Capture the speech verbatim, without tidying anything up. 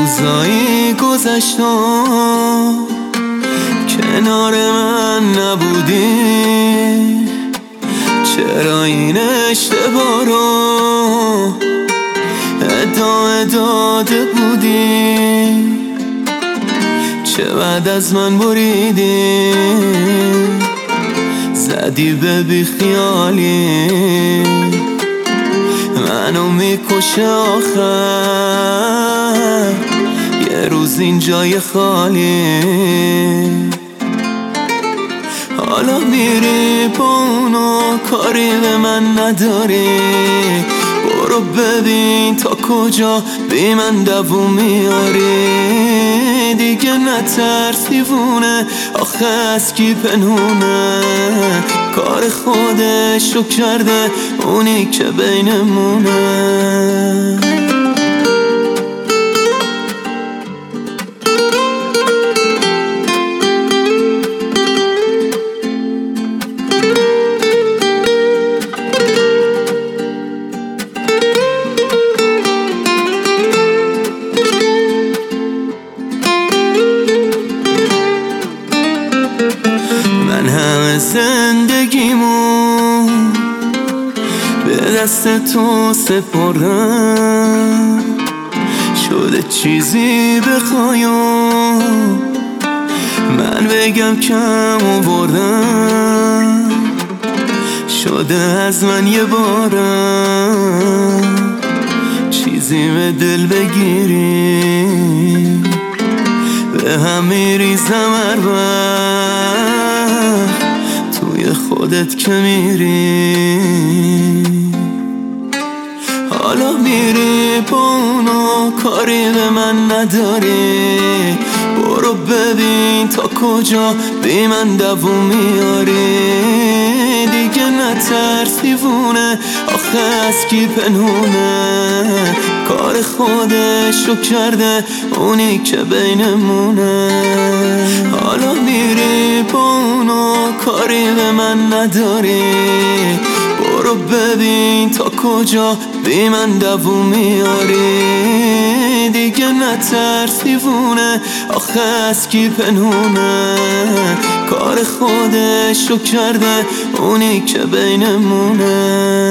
روزایی گذشتم کنار من نبودی، چرا این اشتباه رو ادامه داده بودی؟ چه بعد از من بریدی زدی به بیخیالی، منو میکشه آخر یه روز این جای خالی. حالا میری با اونو کاری به من نداری، برو ببین تا کجا بی من دووم میاری. دیگه نترس دیوونه، آخه از کی پنهونه، کار خودشو کرده اونی که بینمونه. من همه زندگیمو به دست تو سپردم، شده چیزی بخوایم من بگم کم آوردم، شده از من یه بارم چیزی به دل بگیری، به هم میریزم هر وقت توی خودت که میری. حالا میری با اونو کاری به من نداری، برو ببین تا کجا بی من دووم میاری. دیگه نترس دیوونه، آخه از کی پنهونه، کار خودشو کرده اونی که بینمونه. حالا میری با اونو کاری به من نداری، برو ببین تا کجا بی من دووم میاری. دیگه نترس دیوونه، آخه از کی پنهونه، کار خودشو کرده اونی که بینمونه.